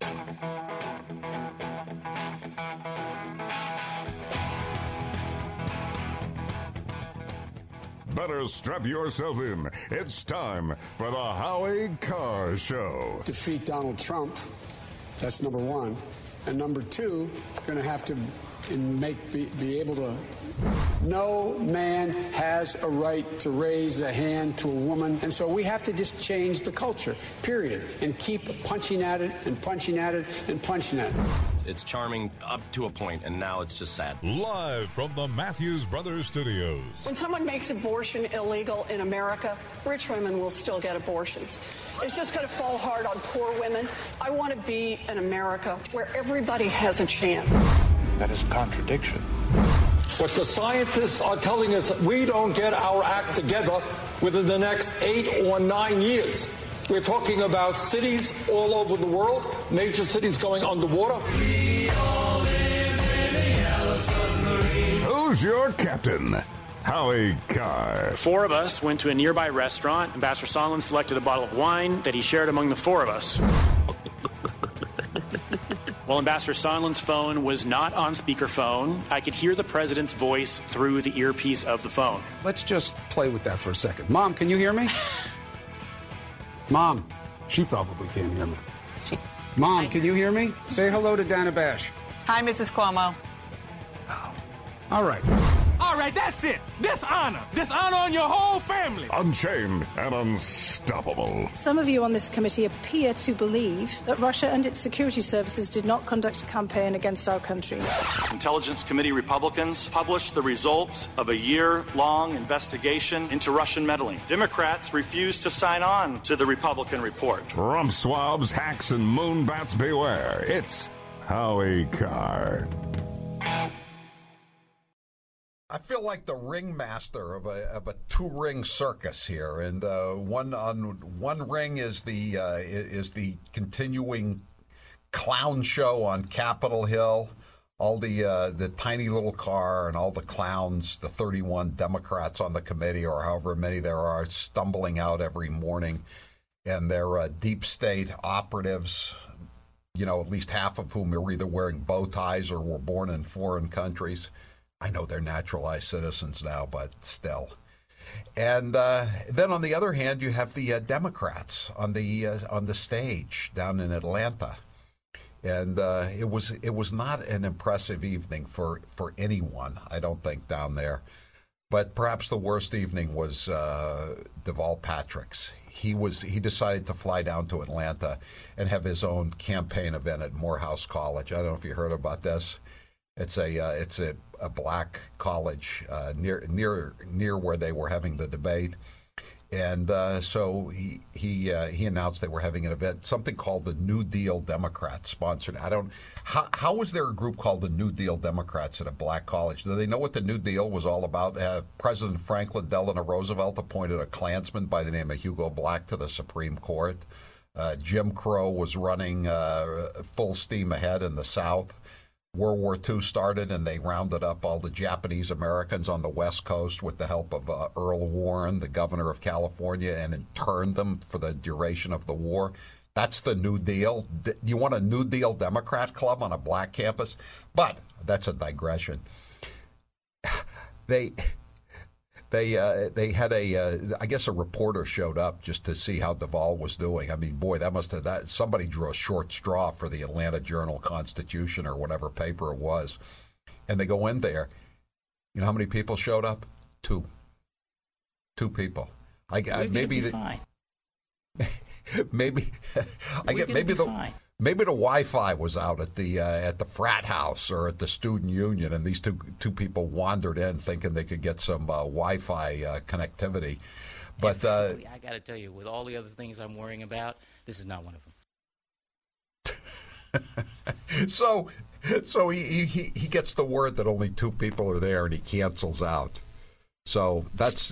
Better strap yourself in. It's time for the Howie Carr Show. Defeat Donald Trump. That's number one. And number two, going to have to be able to. No man has a right to raise a hand to a woman. And so we have to just change the culture, period, and keep punching at it and punching at it and punching at it. It's charming up to a point, and now it's just sad. Live from the Matthews Brothers Studios. When someone makes abortion illegal in America, rich women will still get abortions. It's just going to fall hard on poor women. I want to be in America where everybody has a chance. That is a contradiction. But the scientists are telling us that we don't get our act together within the next 8 or 9 years. We're talking about cities all over the world, major cities going underwater. We all live in a yellow submarine. Who's your captain? Howie Carr. 4 of us went to a nearby restaurant. Ambassador Sondland selected a bottle of wine that he shared among the 4 of us. While Ambassador Sondland's phone was not on speakerphone, I could hear the president's voice through the earpiece of the phone. Let's just play with that for a second. Mom, can you hear me? Mom, she probably can't hear me. Mom, can you hear me? Say hello to Dana Bash. Hi, Mrs. Cuomo. Oh. All right. All right, that's it. Dishonor on your whole family. Unchained and unstoppable. Some of you on this committee appear to believe that Russia and its security services did not conduct a campaign against our country. Intelligence Committee Republicans published the results of a year-long investigation into Russian meddling. Democrats refused to sign on to the Republican report. Rump swabs, hacks, and moonbats beware. It's Howie Carr. I feel like the ringmaster of a 2-ring circus here, and one ring is the continuing clown show on Capitol Hill. All the tiny little car and all the clowns, the 31 Democrats on the committee, or however many there are, stumbling out every morning, and they're deep state operatives. You know, at least half of whom are either wearing bow ties or were born in foreign countries. I know they're naturalized citizens now, but still. And then on the other hand, you have the Democrats on the stage down in Atlanta, and it was not an impressive evening for anyone, I don't think, down there. But perhaps the worst evening was Deval Patrick's. He decided to fly down to Atlanta and have his own campaign event at Morehouse College. I don't know if you heard about this. It's a black college near where they were having the debate, and so he announced they were having an event, something called the New Deal Democrats sponsored. How was there a group called the New Deal Democrats at a black college? Do they know what the New Deal was all about? President Franklin Delano Roosevelt appointed a Klansman by the name of Hugo Black to the Supreme Court. Jim Crow was running full steam ahead in the South. World War II started, and they rounded up all the Japanese Americans on the West Coast with the help of Earl Warren, the governor of California, and interned them for the duration of the war. That's the New Deal. You want a New Deal Democrat club on a black campus? But that's a digression. They had I guess a reporter showed up just to see how Deval was doing. I mean, boy, somebody drew a short straw for the Atlanta Journal-Constitution or whatever paper it was. And they go in there. You know how many people showed up? 2 people. Maybe the Wi-Fi was out at the frat house or at the student union, and these two people wandered in thinking they could get some Wi-Fi connectivity. But I got to tell you, with all the other things I'm worrying about, this is not one of them. So he gets the word that only 2 people are there, and he cancels out. So that's.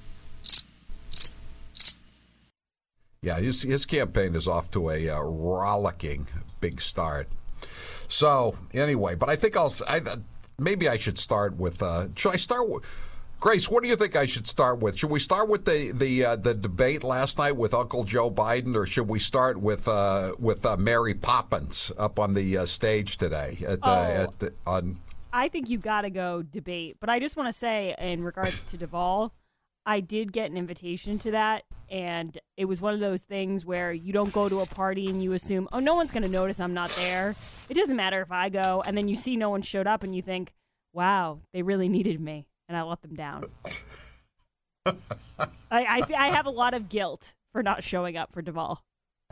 Yeah, his campaign is off to a rollicking big start. So anyway, but I think maybe I should start with. Should I start with? Grace, what do you think I should start with? Should we start with the debate last night with Uncle Joe Biden, or should we start with Mary Poppins up on the stage today? I think you got to go debate. But I just want to say, in regards to Duvall, I did get an invitation to that, and it was one of those things where you don't go to a party and you assume, oh, no one's going to notice I'm not there. It doesn't matter if I go, and then you see no one showed up, and you think, wow, they really needed me, and I let them down. I have a lot of guilt for not showing up for Duvall.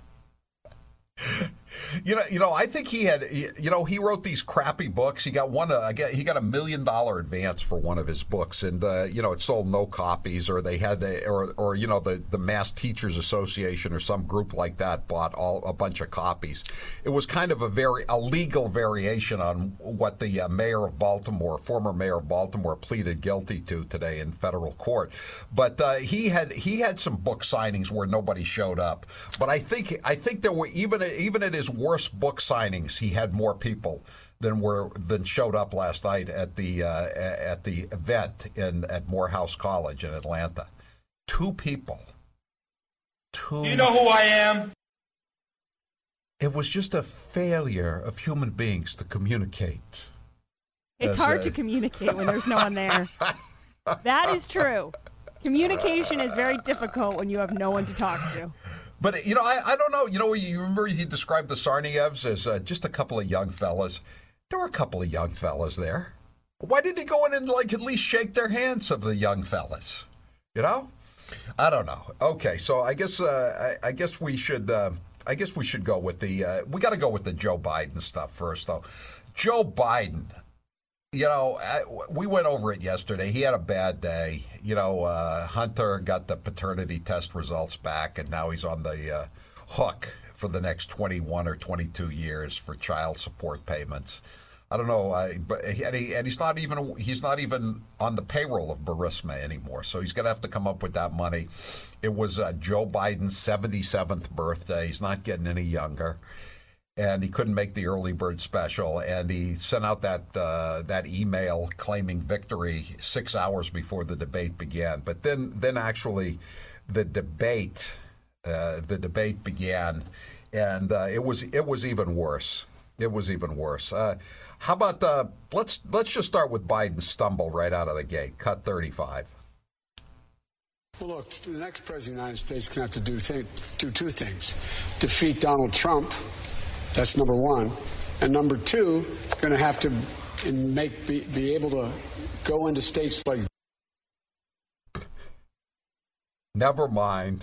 You know, I think he wrote these crappy books. He got he got $1 million advance for one of his books, and it sold no copies, or they had the Mass Teachers Association or some group like that bought a bunch of copies. It was kind of a legal variation on what the former mayor of Baltimore, pleaded guilty to today in federal court. But he had some book signings where nobody showed up. But I think there were even at his worst book signings, he had more people than showed up last night at the event at Morehouse College in Atlanta. 2 people. 2. You know who I am? It was just a failure of human beings to communicate. It's hard to communicate when there's no one there. That is true. Communication is very difficult when you have no one to talk to. But, I don't know. You remember he described the Tsarnaevs as just a couple of young fellas. There were a couple of young fellas there. Why didn't he go in and, at least shake their hands of the young fellas? I don't know. Okay, so I guess we should go with we got to go with the Joe Biden stuff first, though. Joe Biden. We went over it yesterday. He had a bad day. Hunter got the paternity test results back, and now he's on the hook for the next 21 or 22 years for child support payments. I don't know, and he's not even on the payroll of Burisma anymore. So he's going to have to come up with that money. It was Joe Biden's 77th birthday. He's not getting any younger. And he couldn't make the early bird special, and he sent out that email claiming victory 6 hours before the debate began. But then actually, the debate began, and it was even worse. It was even worse. How about let's just start with Biden's stumble right out of the gate. Cut 35. Well, look, the next president of the United States is going to have to do 2 things: defeat Donald Trump. That's number 1. And number 2, going to have to be able to go into states like. Never mind.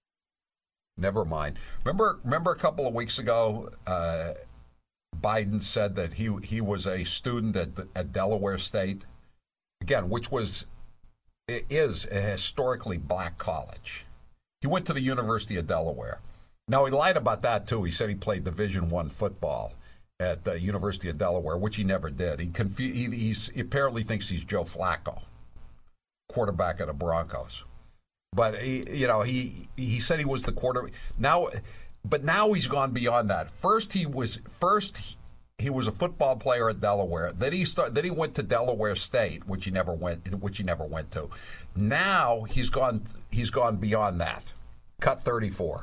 Remember a couple of weeks ago, Biden said that he was a student at Delaware State, again, which is a historically black college. He went to the University of Delaware. Now, he lied about that, too. He said he played Division I football at the University of Delaware, which he never did. He apparently thinks he's Joe Flacco, quarterback of the Broncos. But, he said he was the quarterback. Now he's gone beyond that. First he was a football player at Delaware. Then he went to Delaware State, which he never went to. Now he's gone beyond that. Cut 34.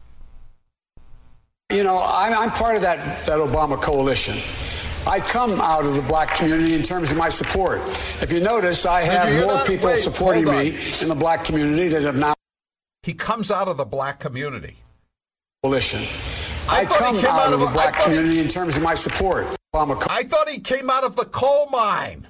I'm part of that Obama coalition. I come out of the black community in terms of my support. If you notice, I have more people supporting me in the black community that have now. He comes out of the black community. Coalition. I come out of the black community in terms of my support. I thought he came out of the coal mine.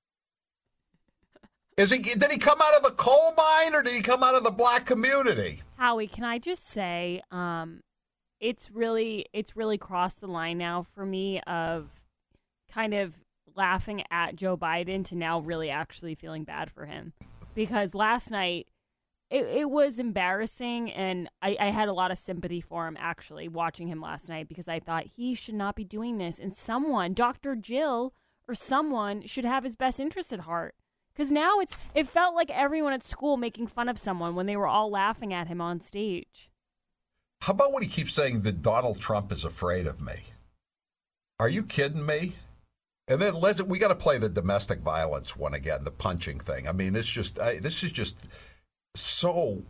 Did he come out of the coal mine, or did he come out of the black community? Howie, can I just say, it's really crossed the line now for me of kind of laughing at Joe Biden to now really actually feeling bad for him. Because last night, it was embarrassing, and I had a lot of sympathy for him, actually, watching him last night, because I thought he should not be doing this. And someone, Dr. Jill or someone, should have his best interest at heart. Because now it felt like everyone at school making fun of someone when they were all laughing at him on stage. How about when he keeps saying that Donald Trump is afraid of me? Are you kidding me? And then we got to play the domestic violence one again, the punching thing. I mean, this is just so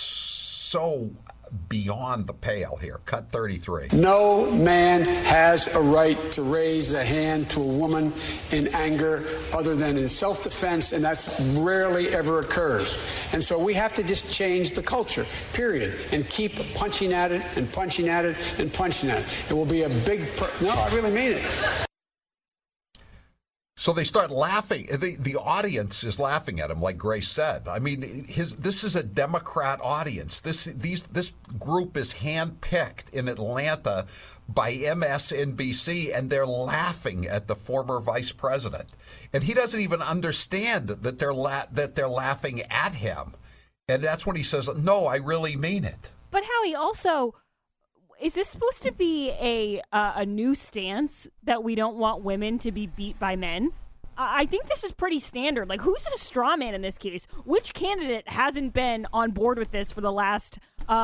beyond the pale here. Cut 33. No man has a right to raise a hand to a woman in anger other than in self-defense, and that's rarely ever occurs. And so we have to just change the culture, period, and keep punching at it and punching at it and punching at it. It will be a big... No, I really mean it. So they start laughing. The audience is laughing at him, like Grace said. I mean, this is a Democrat audience. This group is handpicked in Atlanta by MSNBC, and they're laughing at the former vice president. And he doesn't even understand that they're laughing at him. And that's when he says, "No, I really mean it." But Howie, also, is this supposed to be a new stance that we don't want women to be beat by men? I think this is pretty standard. Like, who's the straw man in this case? Which candidate hasn't been on board with this for the last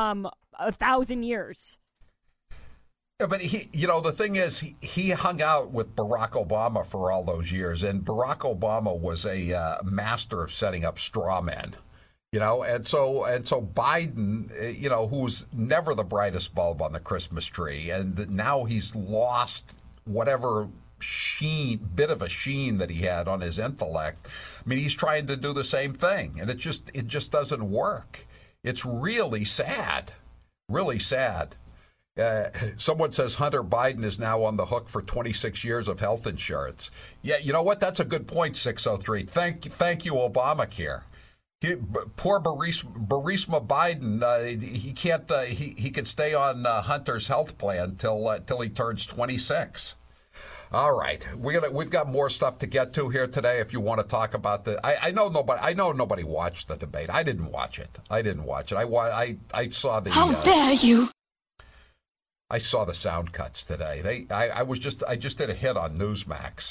1,000 years? Yeah, but the thing is, he hung out with Barack Obama for all those years, and Barack Obama was a master of setting up straw men. And so Biden, who's never the brightest bulb on the Christmas tree, and now he's lost whatever bit of a sheen that he had on his intellect. I mean, he's trying to do the same thing, and it just doesn't work. It's really sad, really sad. Someone says Hunter Biden is now on the hook for 26 years of health insurance. Yeah, you know what? That's a good point, 603. Thank you, Obamacare. Poor Burisma Biden, he can't. He can stay on Hunter's health plan till he turns 26. All right, we've got more stuff to get to here today. If you want to talk about I know nobody watched the debate. I didn't watch it. I saw the. How dare you! I saw the sound cuts today. I just did a hit on Newsmax.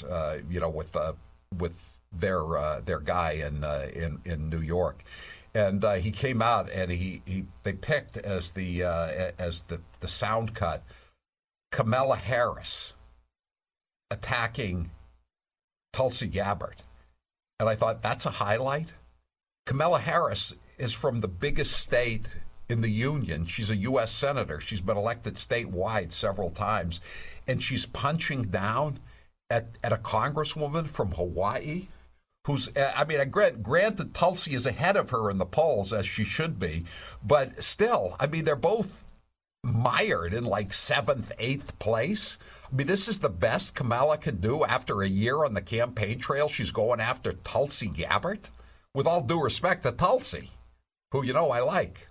With their guy in New York, and he came out and they picked as the sound cut Kamala Harris attacking Tulsi Gabbard, and I thought, that's a highlight. Kamala Harris is from the biggest state in the union. She's a U.S. senator. She's been elected statewide several times, and she's punching down at a congresswoman from Hawaii. Who's, granted, Tulsi is ahead of her in the polls, as she should be, but still, they're both mired in like 7th, 8th place. This is the best Kamala can do after a year on the campaign trail. She's going after Tulsi Gabbard. With all due respect to Tulsi, who, I like.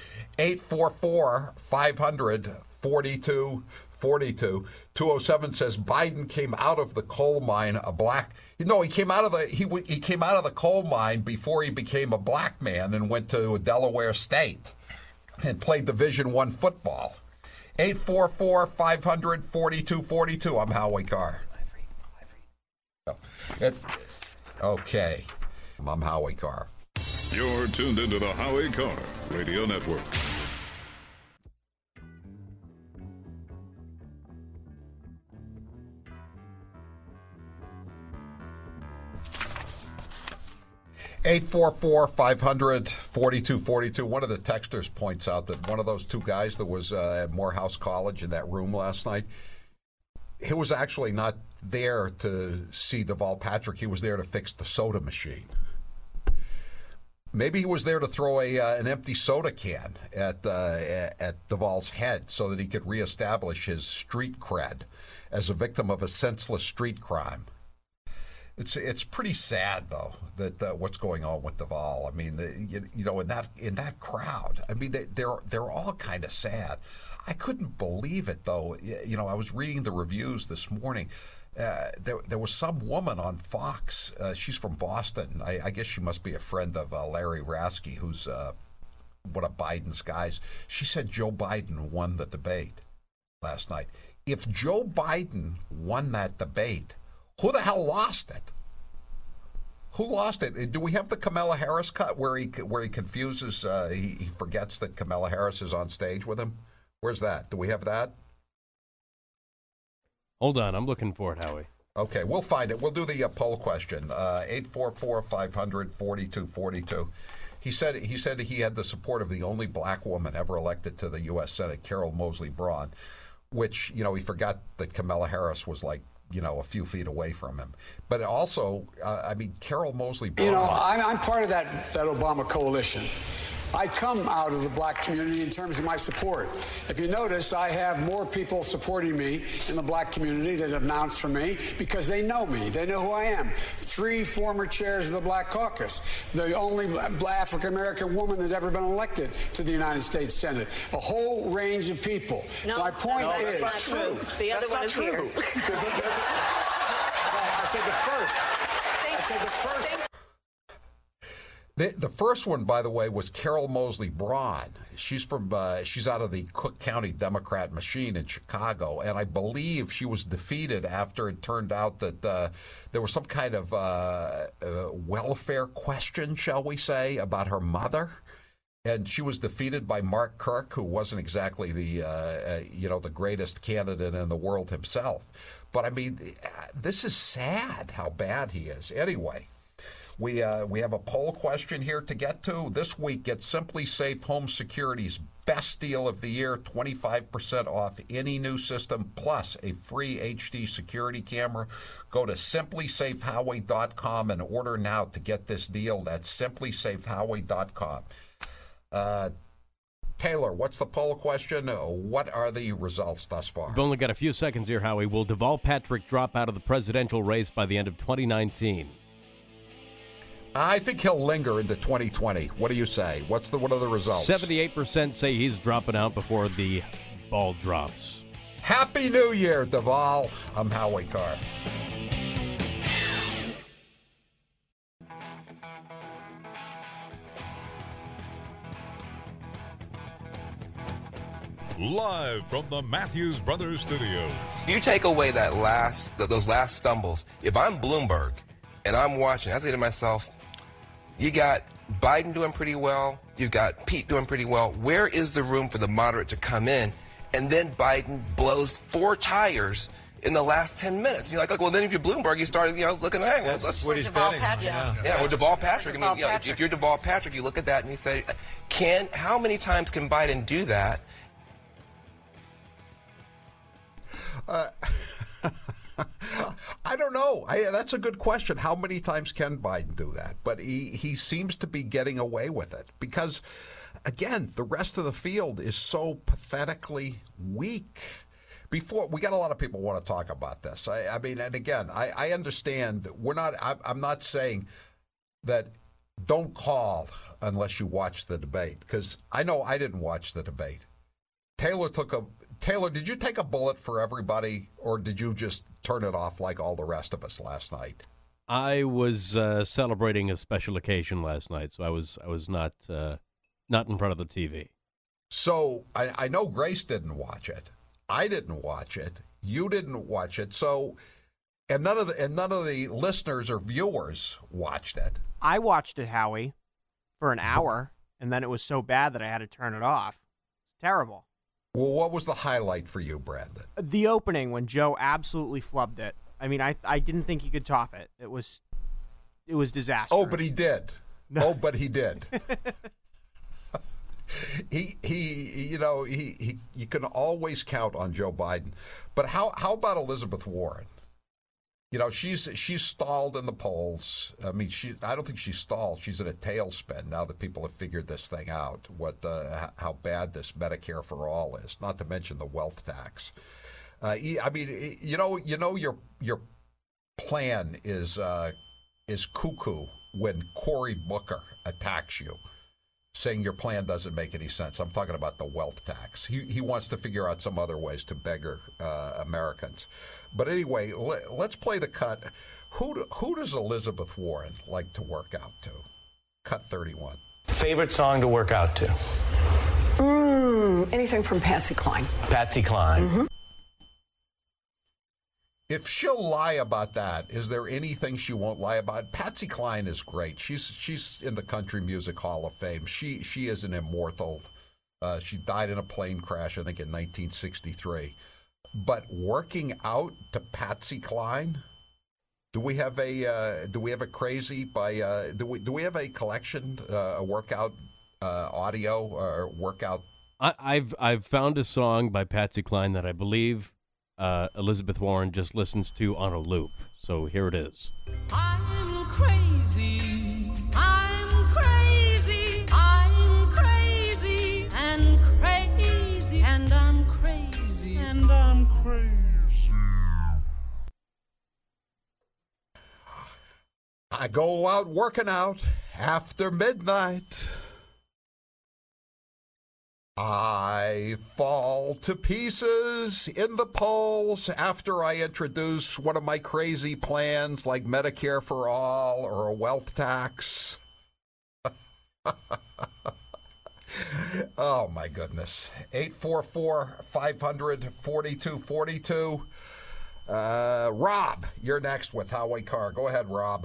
844-500-4242. 207 says Biden came out of the coal mine a black. No, he came out of the coal mine before he became a black man and went to Delaware State and played Division I football. 844-500-4242. I'm Howie Carr. Okay. I'm Howie Carr. You're tuned into the Howie Carr Radio Network. Eight 844-500-4242. One of the texters points out that one of those two guys that was at Morehouse College in that room last night, he was actually not there to see Deval Patrick. He was there to fix the soda machine. Maybe he was there to throw an empty soda can at Deval's head so that he could reestablish his street cred as a victim of a senseless street crime. It's pretty sad though that what's going on with Deval. In that crowd, they're all kind of sad. I couldn't believe it though. I was reading the reviews this morning. There was some woman on Fox. She's from Boston. I guess she must be a friend of Larry Rasky, who's one of Biden's guys. She said Joe Biden won the debate last night. If Joe Biden won that debate, who the hell lost it? Who lost it? Do we have the Kamala Harris cut where he confuses? He forgets that Kamala Harris is on stage with him. Where's that? Do we have that? Hold on, I'm looking for it, Howie. Okay, we'll find it. We'll do the poll question. 844-500-4242. He said he had the support of the only black woman ever elected to the U.S. Senate, Carol Moseley Braun, which, he forgot that Kamala Harris was a few feet away from him. But also, Carol Moseley Braun. I'm part of that Obama coalition. I come out of the black community in terms of my support. If you notice, I have more people supporting me in the black community that have announced for me because they know me. They know who I am. 3 former chairs of the Black Caucus, the only African-American woman that ever been elected to the United States Senate, a whole range of people. No, my point is that's not true. The other one is here. I said the first. The first one, by the way, was Carol Moseley Braun. She's out of the Cook County Democrat machine in Chicago, and I believe she was defeated after it turned out that there was some kind of welfare question, shall we say, about her mother. And she was defeated by Mark Kirk, who wasn't exactly the greatest candidate in the world himself. But this is sad how bad he is. Anyway. We have a poll question here to get to. This week, get Simply Safe Home Security's best deal of the year, 25% off any new system, plus a free HD security camera. Go to simplysafehowie.com and order now to get this deal. That's simplysafehowie.com. Taylor, what's the poll question? What are the results thus far? We've only got a few seconds here, Howie. Will Deval Patrick drop out of the presidential race by the end of 2019? I think he'll linger into 2020. What do you say? What are the results? 78% say he's dropping out before the ball drops. Happy New Year, Deval. I'm Howie Carr. Live from the Matthews Brothers Studios. You take away those last stumbles. If I'm Bloomberg and I'm watching, I say to myself, you got Biden doing pretty well. You've got Pete doing pretty well. Where is the room for the moderate to come in? And then Biden blows 4 tires in the last 10 minutes. You're like, well, then if you're Bloomberg, you start, looking at it. That's what he's betting. Yeah, or Deval Patrick. If you're Deval Patrick, you look at that and you say, how many times can Biden do that? I don't know. That's a good question. How many times can Biden do that? But he seems to be getting away with it because, again, the rest of the field is so pathetically weak. We got a lot of people want to talk about this. I understand. I'm not saying that don't call unless you watch the debate, because I know I didn't watch the debate. Taylor, did you take a bullet for everybody, or did you just turn it off like all the rest of us last night? I was celebrating a special occasion last night, so I was not in front of the TV. So I know Grace didn't watch it. I didn't watch it. You didn't watch it. So, and none of the listeners or viewers watched it. I watched it, Howie, for an hour, and then it was so bad that I had to turn it off. It's terrible. Well, what was the highlight for you, Brandon? The opening, when Joe absolutely flubbed it. I mean, I didn't think he could top it. It was disastrous. Oh, but he did. No. Oh, but he did. He you can always count on Joe Biden. But how about Elizabeth Warren? She's stalled in the polls. I mean, I don't think she's stalled. She's in a tailspin now that people have figured this thing out. How bad this Medicare for all is. Not to mention the wealth tax. Your plan is cuckoo when Cory Booker attacks you, saying your plan doesn't make any sense. I'm talking about the wealth tax. He wants to figure out some other ways to beggar Americans. But anyway, let's play the cut. Who does Elizabeth Warren like to work out to? Cut 31. Favorite song to work out to? Anything from Patsy Cline. Patsy Cline. Mm-hmm. If she'll lie about that, is there anything she won't lie about? Patsy Cline is great. She's in the Country Music Hall of Fame. She is an immortal. She died in a plane crash, I think, in 1963. But working out to Patsy Cline, Do we have a crazy by do we have a collection, a workout audio or workout? I've found a song by Patsy Cline that I believe Elizabeth Warren just listens to on a loop. So here it is. I'm crazy. I'm crazy. I'm crazy and crazy and I'm crazy and I'm crazy. I go out working out after midnight. I fall to pieces in the polls after I introduce one of my crazy plans like Medicare for all or a wealth tax. Oh, my goodness. 844-500-4242. Rob, you're next with Howie Carr. Go ahead, Rob.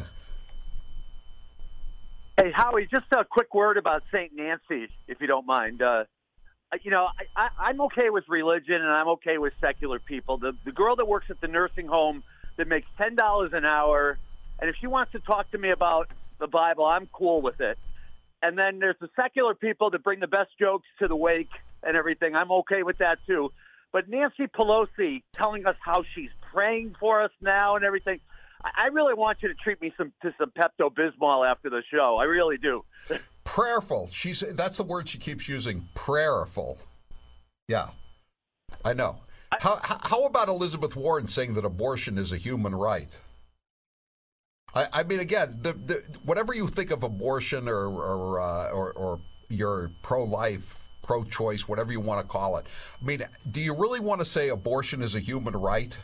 Hey, Howie, just a quick word about St. Nancy, if you don't mind. I'm okay with religion, and I'm okay with secular people. The girl that works at the nursing home that makes $10 an hour, and if she wants to talk to me about the Bible, I'm cool with it. And then there's the secular people that bring the best jokes to the wake and everything. I'm okay with that, too. But Nancy Pelosi telling us how she's praying for us now and everything, I really want you to treat me to some Pepto-Bismol after the show. I really do. Prayerful. That's the word she keeps using, prayerful. Yeah, I know. How about Elizabeth Warren saying that abortion is a human right? I mean, again, whatever you think of abortion or you're pro-life, pro-choice, whatever you want to call it, I mean, do you really want to say abortion is a human right?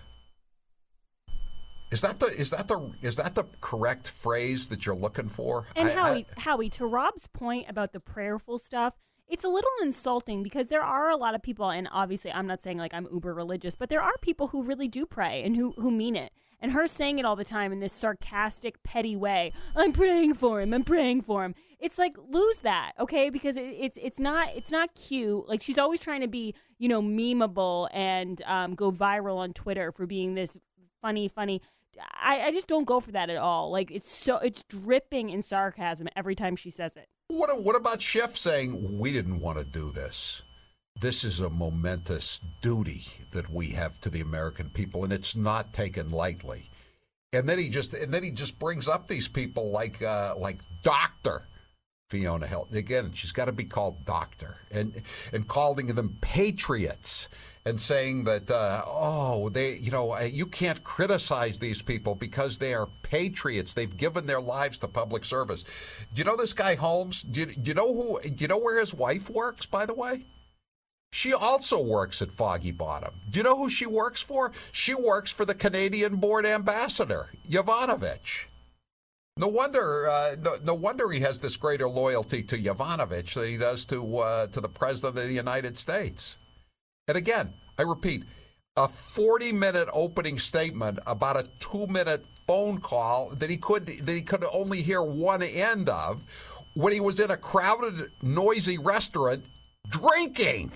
Is that the correct phrase that you're looking for? And Howie, to Rob's point about the prayerful stuff, it's a little insulting because there are a lot of people, and obviously I'm not saying like I'm uber religious, but there are people who really do pray and who mean it. And her saying it all the time in this sarcastic, petty way, I'm praying for him, I'm praying for him. It's like, lose that, okay? Because it's not cute. Like, she's always trying to be, memeable and go viral on Twitter for being this funny. I just don't go for that at all. Like, it's dripping in sarcasm every time she says it. What about Schiff saying, we didn't want to do this? This is a momentous duty that we have to the American people, and it's not taken lightly. And then he just brings up these people like Dr. Fiona Hill. Again, she's got to be called doctor, and calling them patriots. And saying that, you can't criticize these people because they are patriots. They've given their lives to public service. Do you know this guy Holmes? Do you know where his wife works, by the way? She also works at Foggy Bottom. Do you know who she works for? She works for the Canadian-born ambassador, Yovanovitch. No wonder he has this greater loyalty to Yovanovitch than he does to the President of the United States. And again, I repeat, a 40-minute opening statement about a 2-minute phone call that he could only hear one end of when he was in a crowded, noisy restaurant drinking.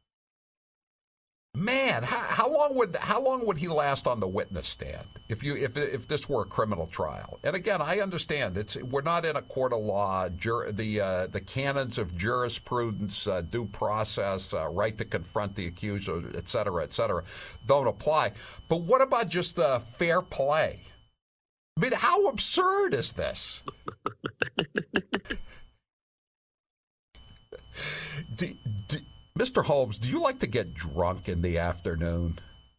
Man, how long would he last on the witness stand if this were a criminal trial? And again, I understand we're not in a court of law. The canons of jurisprudence, due process, right to confront the accuser, et cetera, don't apply. But what about just fair play? I mean, how absurd is this? Mr. Holmes, do you like to get drunk in the afternoon?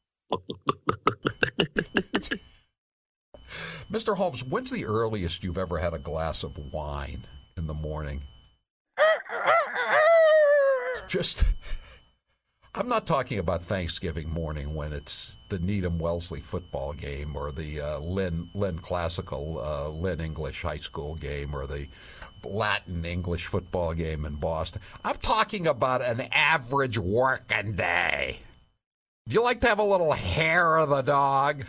Mr. Holmes, when's the earliest you've ever had a glass of wine in the morning? I'm not talking about Thanksgiving morning when it's the Needham-Wellesley football game or the Lynn Classical, Lynn English high school game or the Latin English football game in Boston. I'm talking about an average working day. Do you like to have a little hair of the dog?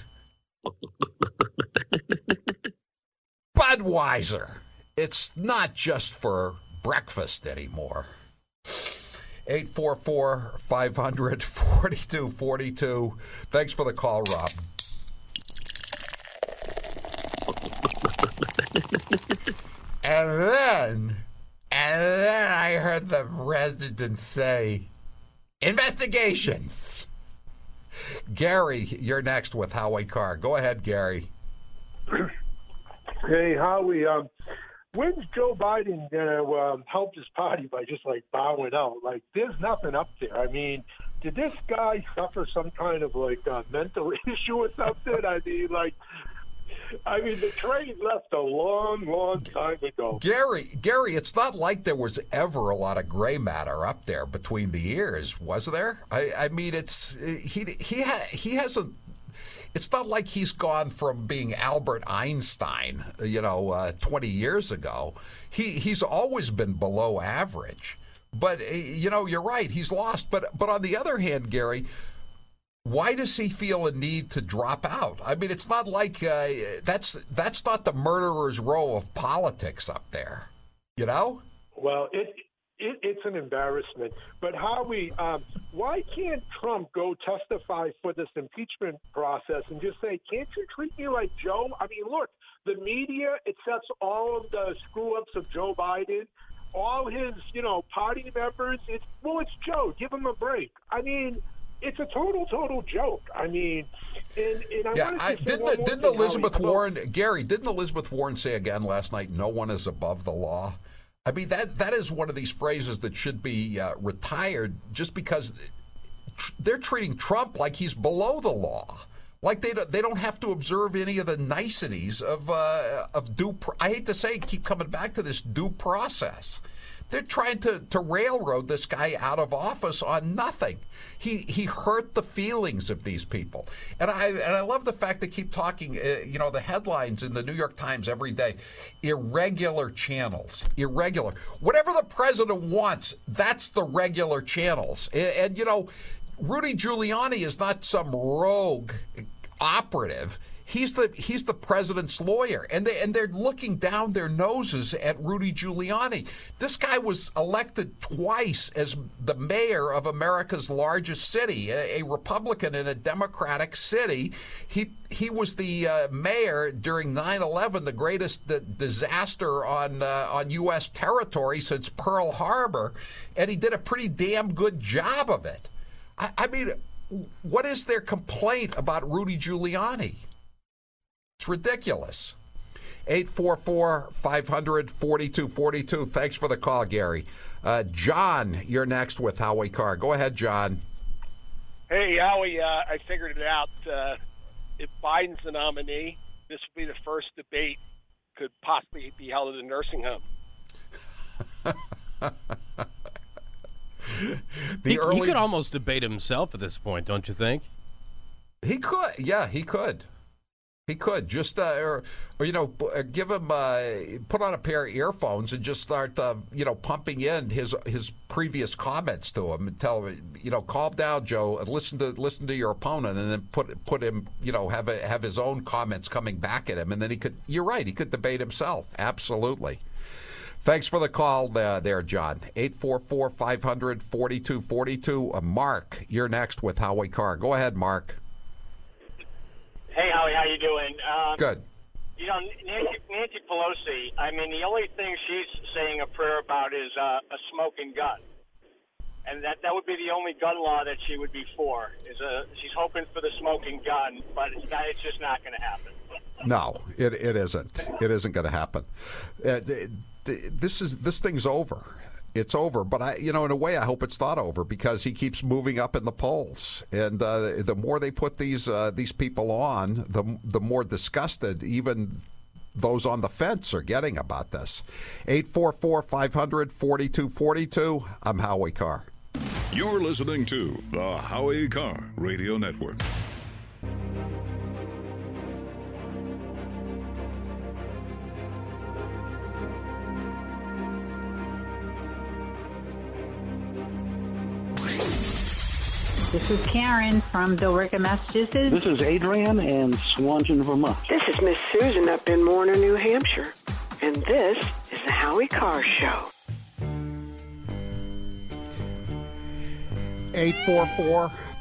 Budweiser. It's not just for breakfast anymore. 844-500-4242. Thanks for the call, Rob. And then I heard the president say, investigations. Gary, you're next with Howie Carr. Go ahead, Gary. Hey, Howie, when's Joe Biden going to help his party by just, like, bowing out? Like, there's nothing up there. I mean, did this guy suffer some kind of, like, mental issue or something? I mean, the train left a long, long time ago. Gary, it's not like there was ever a lot of gray matter up there between the ears, was there? I mean, he hasn't. It's not like he's gone from being Albert Einstein, 20 years ago. He's always been below average. But you're right. He's lost. But on the other hand, Gary, why does he feel a need to drop out? I mean, it's not like that's not the murderer's row of politics up there, you know? Well, it's an embarrassment. But Howie, why can't Trump go testify for this impeachment process and just say, can't you treat me like Joe? I mean, look, the media, it sets all of the screw-ups of Joe Biden, all his, party members. It's Joe. Give him a break. I mean, it's a total joke. I mean, didn't Elizabeth Warren, Gary? Didn't Elizabeth Warren say again last night? No one is above the law. I mean, that is one of these phrases that should be retired, just because they're treating Trump like he's below the law, like they don't have to observe any of the niceties of due. I hate to say, keep coming back to this due process. They're trying to railroad this guy out of office on nothing. He hurt the feelings of these people. And I love the fact they keep talking, the headlines in the New York Times every day, irregular channels, irregular. Whatever the president wants, that's the regular channels. And Rudy Giuliani is not some rogue operative. He's the president's lawyer, and they're looking down their noses at Rudy Giuliani. This guy was elected twice as the mayor of America's largest city, a Republican in a Democratic city. He was the mayor during 9/11, the greatest disaster on U.S. territory since Pearl Harbor, and he did a pretty damn good job of it. I mean, what is their complaint about Rudy Giuliani? It's ridiculous. 844-500-4242. Thanks for the call, Gary. John, you're next with Howie Carr. Go ahead, John. Hey, Howie, I figured it out. If Biden's the nominee, this will be the first debate could possibly be held at a nursing home. He could almost debate himself at this point, don't you think? He could. Yeah, he could. He could just, give him, put on a pair of earphones and just start, pumping in his previous comments to him and tell him, calm down, Joe, and listen to your opponent, and then put him, have his own comments coming back at him, and then he could. You're right, he could debate himself. Absolutely. Thanks for the call there, John. 844-500-4242. Mark, you're next with Howie Carr. Go ahead, Mark. Hey, Howie, how you doing? Good. Nancy Pelosi, I mean, the only thing she's saying a prayer about is a smoking gun. And that would be the only gun law that she would be for. She's hoping for the smoking gun, but it's just not going to happen. No, it isn't. It isn't going to happen. This thing's over. It's over, but in a way, I hope it's not over, because he keeps moving up in the polls, and the more they put these people on, the more disgusted even those on the fence are getting about this. 844-500-4242. I'm Howie Carr. You're listening to the Howie Carr Radio Network. This is Karen from Billerica, Massachusetts. This is Adrian in Swanton, Vermont. This is Miss Susan up in Warner, New Hampshire. And this is the Howie Carr Show.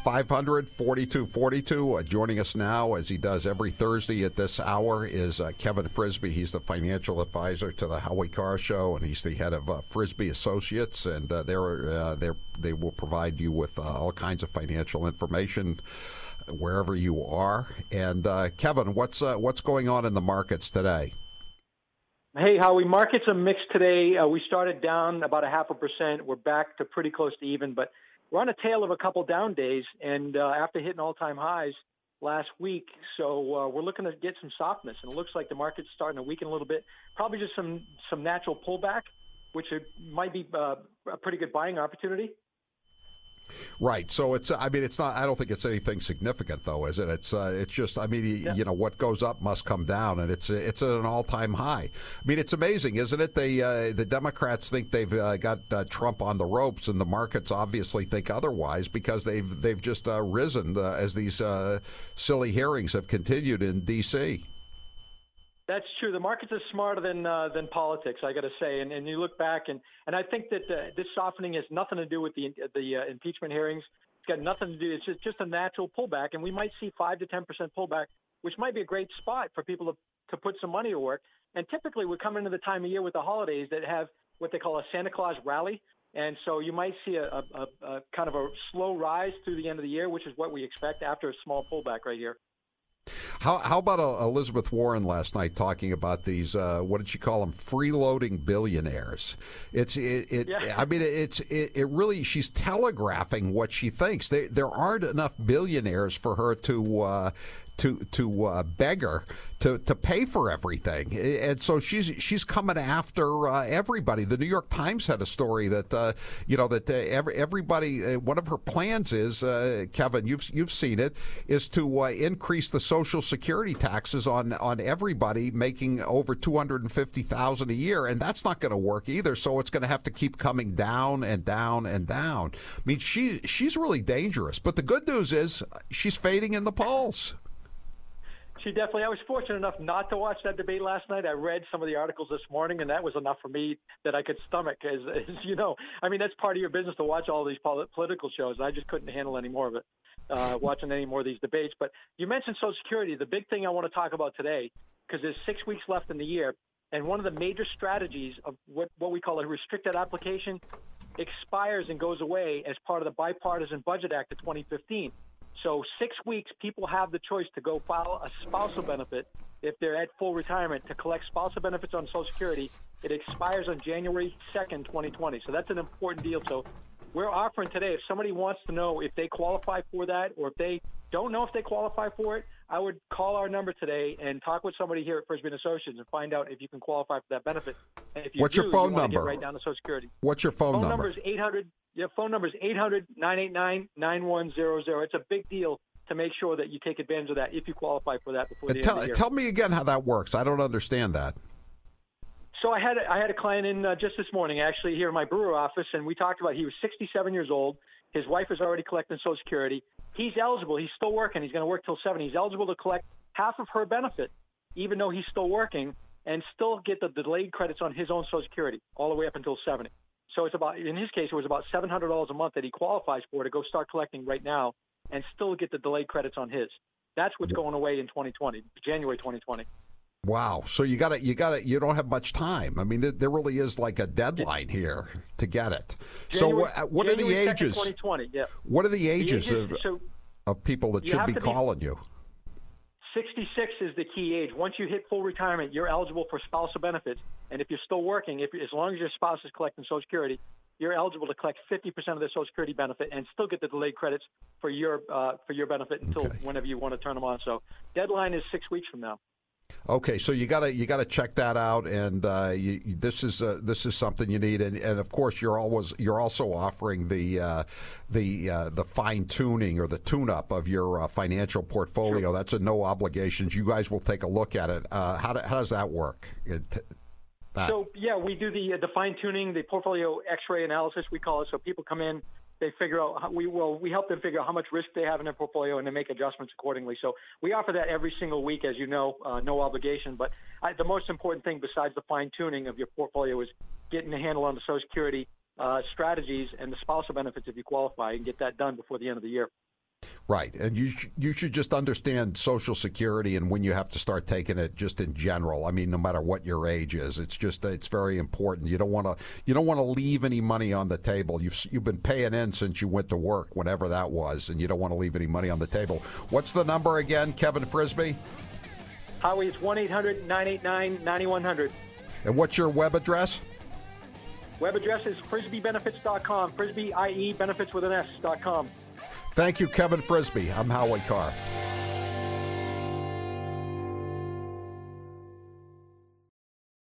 800-500-4242. Joining us now, as he does every Thursday at this hour, is Kevin Frisby. He's the financial advisor to the Howie Carr Show, and he's the head of Frisby Associates, and they will provide you with all kinds of financial information wherever you are. And Kevin, what's going on in the markets today? Hey, Howie, markets are mixed today. We started down about 0.5%. We're back to pretty close to even, but we're on a tail of a couple down days, and after hitting all-time highs last week, so we're looking to get some softness, and it looks like the market's starting to weaken a little bit. Probably just some natural pullback, which might be a pretty good buying opportunity. Right. So it's not. I don't think it's anything significant, though, is it? It's just. You know, what goes up must come down, and it's at an all-time high. I mean, it's amazing, isn't it? The Democrats think they've got Trump on the ropes, and the markets obviously think otherwise because they've just risen as these silly hearings have continued in D.C. That's true. The markets are smarter than politics, I got to say. And you look back, and I think that this softening has nothing to do with the impeachment hearings. It's got nothing to do. It's just a natural pullback, and we might see 5 to 10% pullback, which might be a great spot for people to put some money to work. And typically, we're coming into the time of year with the holidays that have what they call a Santa Claus rally, and so you might see a kind of a slow rise through the end of the year, which is what we expect after a small pullback right here. How about Elizabeth Warren last night talking about these? What did she call them? Freeloading billionaires. It really. She's telegraphing what she thinks. There aren't enough billionaires for her to beg her to pay for everything, and so she's coming after everybody. The New York Times had a story that everybody. One of her plans is, Kevin, you've seen it, is to increase the Social Security taxes on everybody making over $250,000 a year, and that's not going to work either. So it's going to have to keep coming down and down and down. I mean, she's really dangerous. But the good news is she's fading in the polls. She definitely. I was fortunate enough not to watch that debate last night. I read some of the articles this morning, and that was enough for me that I could stomach. As you know, I mean, that's part of your business to watch all these political shows. I just couldn't handle any more of it, watching any more of these debates. But you mentioned Social Security. The big thing I want to talk about today, because there's 6 weeks left in the year, and one of the major strategies of what we call a restricted application expires and goes away as part of the Bipartisan Budget Act of 2015. So 6 weeks, people have the choice to go file a spousal benefit if they're at full retirement to collect spousal benefits on Social Security. It expires on January 2nd, 2020. So that's an important deal. So we're offering today, if somebody wants to know if they qualify for that or if they don't know if they qualify for it, I would call our number today and talk with somebody here at Frisby & Associates and find out if you can qualify for that benefit. And if you What's your phone number? Get right down to Social Security. What's your phone number? Phone number is 800. Yeah, phone number is 800-989-9100. It's a big deal to make sure that you take advantage of that if you qualify for that before the end of the year. Tell me again how that works. I don't understand that. So I had a client in just this morning, actually, here in my Brewer office, and we talked about he was 67 years old. His wife is already collecting Social Security. He's eligible. He's still working. He's going to work till 70. He's eligible to collect half of her benefit, even though he's still working, and still get the delayed credits on his own Social Security all the way up until 70. So it's about, in his case, it was about $700 a month that he qualifies for to go start collecting right now and still get the delayed credits on his. That's what's going away in 2020, January 2020. Wow. So you don't have much time. I mean, there really is like a deadline here to get it. January, so what are the ages? 2020, yeah. What are the ages of people that should be calling you? 66 is the key age. Once you hit full retirement, you're eligible for spousal benefits. And if you're still working, as long as your spouse is collecting Social Security, you're eligible to collect 50% of the Social Security benefit and still get the delayed credits for your benefit until whenever you want to turn them on. So deadline is 6 weeks from now. Okay, so you gotta check that out, and this is something you need, and of course you're also offering the fine tuning or the tune up of your financial portfolio. Sure. That's a no obligations. You guys will take a look at it. How does that work? So yeah, we do the fine tuning, the portfolio X-ray analysis we call it. So people come in. They figure out we help them figure out how much risk they have in their portfolio and then make adjustments accordingly. So we offer that every single week, as you know, no obligation. But the most important thing besides the fine tuning of your portfolio is getting a handle on the Social Security strategies and the spousal benefits if you qualify, and get that done before the end of the year. Right, and you should just understand Social Security and when you have to start taking it, just in general. I mean, no matter what your age is, it's very important. You don't want to leave any money on the table. You've been paying in since you went to work, whenever that was, and you don't want to leave any money on the table. What's the number again, Kevin Frisbee? Howie, it's 1-800-989-9100. And what's your web address? Web address is frisbeebenefits.com. Frisbee, IE, benefits with an S.com. Thank you, Kevin Frisbee. I'm Howie Carr.